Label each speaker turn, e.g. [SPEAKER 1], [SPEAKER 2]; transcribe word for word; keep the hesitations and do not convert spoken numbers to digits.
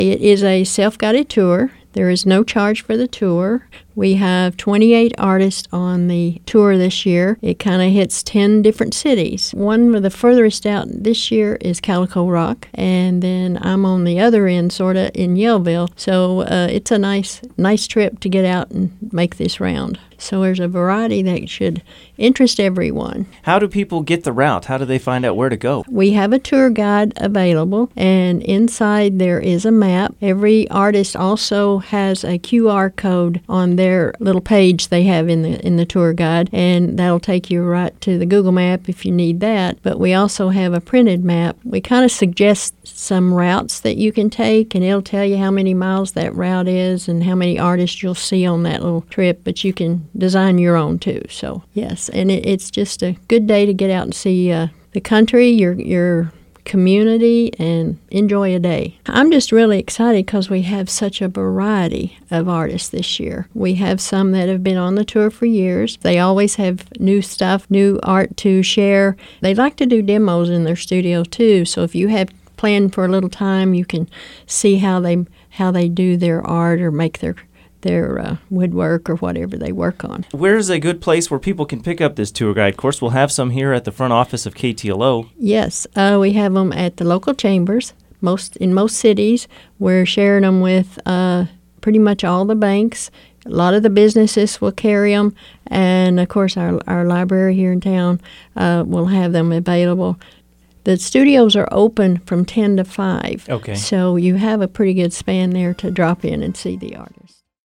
[SPEAKER 1] It is a self-guided tour. There is no charge for the tour. We have twenty-eight artists on the tour this year. It kind of hits ten different cities. One of the furthest out this year is Calico Rock, and then I'm on the other end, sort of, in Yellville. So uh, it's a nice, nice trip to get out and make this round. So there's a variety that should interest everyone.
[SPEAKER 2] How do people get the route? How do they find out where to go?
[SPEAKER 1] We have a tour guide available, and inside there is a map. Every artist also has a Q R code on their little page they have in the in the tour guide, and that'll take you right to the Google map if you need that. But we also have a printed map. We kind of suggest some routes that you can take, and it'll tell you how many miles that route is and how many artists you'll see on that little trip, but you can design your own too. So yes, and it, it's just a good day to get out and see uh, the country, your your community, and enjoy a day. I'm just really excited because we have such a variety of artists this year. We have some that have been on the tour for years. They always have new stuff, new art to share. They like to do demos in their studio too, so if you have planned for a little time, you can see how they how they do their art or make their their uh, woodwork or whatever they work on.
[SPEAKER 2] Where's a good place where people can pick up this tour guide? Of course, we'll have some here at the front office of K T L O.
[SPEAKER 1] Yes, uh, we have them at the local chambers. Most in most cities, we're sharing them with uh, pretty much all the banks. A lot of the businesses will carry them, and of course, our our library here in town uh, will have them available. The studios are open from ten to five.
[SPEAKER 2] Okay.
[SPEAKER 1] So you have a pretty good span there to drop in and see the artists.